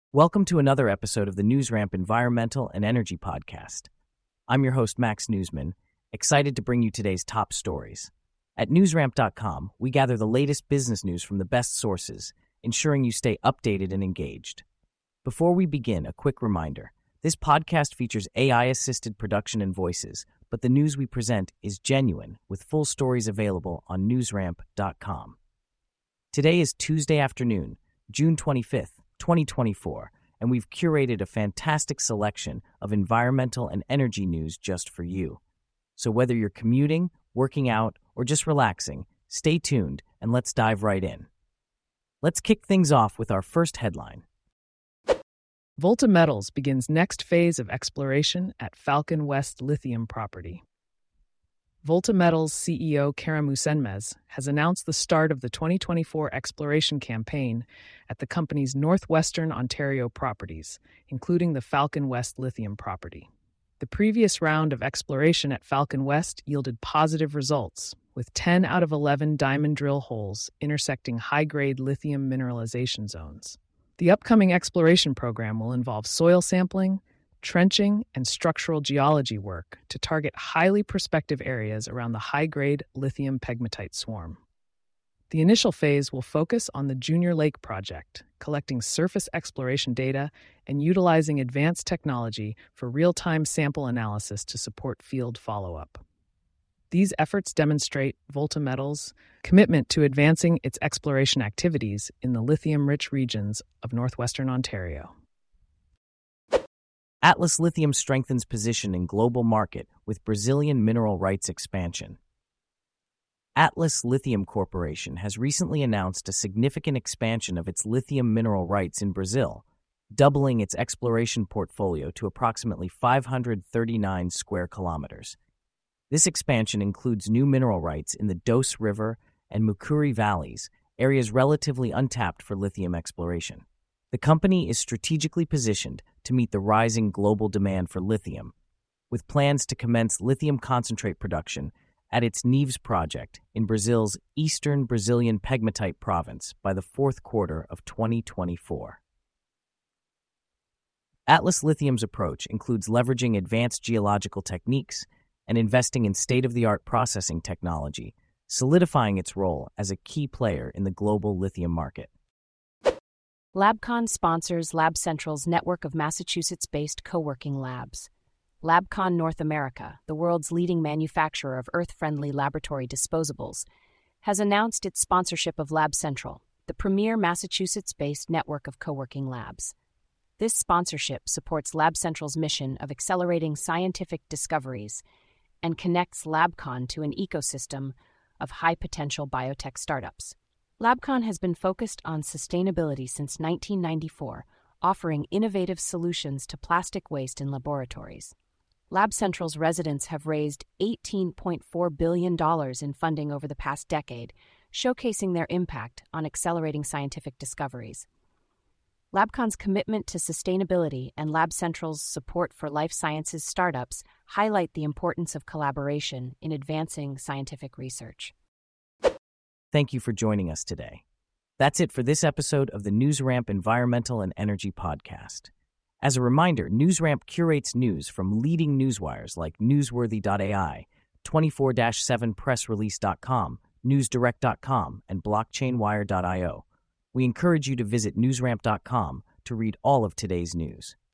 Welcome to another episode of the NewsRamp Environmental and Energy Podcast. I'm your host, Max Newsman, excited to bring you today's top stories. At newsramp.com, we gather the latest business news from the best sources, ensuring you stay updated and engaged. Before we begin, a quick reminder. This podcast features AI-assisted production and voices, but the news we present is genuine, with full stories available on newsramp.com. Today is Tuesday afternoon, June 25th, 2024, and we've curated a fantastic selection of environmental and energy news just for you. So whether you're commuting, working out, or just relaxing, stay tuned and let's dive right in. Let's kick things off with our first headline. Volta Metals begins next phase of exploration at Falcon West lithium property. Volta Metals CEO Karamu Senmez has announced the start of the 2024 exploration campaign at the company's northwestern Ontario properties, including the Falcon West lithium property. The previous round of exploration at Falcon West yielded positive results, with 10 out of 11 diamond drill holes intersecting high-grade lithium mineralization zones. The upcoming exploration program will involve soil sampling, trenching, and structural geology work to target highly prospective areas around the high-grade lithium pegmatite swarm. The initial phase will focus on the Junior Lake project, collecting surface exploration data and utilizing advanced technology for real-time sample analysis to support field follow-up. These efforts demonstrate Volta Metals' commitment to advancing its exploration activities in the lithium-rich regions of northwestern Ontario. Atlas Lithium strengthens position in global market with Brazilian mineral rights expansion. Atlas Lithium Corporation has recently announced a significant expansion of its lithium mineral rights in Brazil, doubling its exploration portfolio to approximately 539 square kilometers. This expansion includes new mineral rights in the Doce River and Mucuri valleys, areas relatively untapped for lithium exploration. The company is strategically positioned to meet the rising global demand for lithium, with plans to commence lithium concentrate production at its Neves project in Brazil's eastern Brazilian pegmatite province by the fourth quarter of 2024. Atlas Lithium's approach includes leveraging advanced geological techniques and investing in state-of-the-art processing technology, solidifying its role as a key player in the global lithium market. LabCon sponsors Lab Central's network of Massachusetts-based co-working labs. LabCon North America, the world's leading manufacturer of earth-friendly laboratory disposables, has announced its sponsorship of Lab Central, the premier Massachusetts-based network of co-working labs. This sponsorship supports Lab Central's mission of accelerating scientific discoveries and connects LabCon to an ecosystem of high-potential biotech startups. LabCon has been focused on sustainability since 1994, offering innovative solutions to plastic waste in laboratories. Lab Central's residents have raised $18.4 billion in funding over the past decade, showcasing their impact on accelerating scientific discoveries. LabCon's commitment to sustainability and Lab Central's support for life sciences startups highlight the importance of collaboration in advancing scientific research. Thank you for joining us today. That's it for this episode of the NewsRamp Environmental and Energy Podcast. As a reminder, NewsRamp curates news from leading newswires like Newsworthy.ai, 24-7pressrelease.com, NewsDirect.com, and BlockchainWire.io. We encourage you to visit newsramp.com to read all of today's news.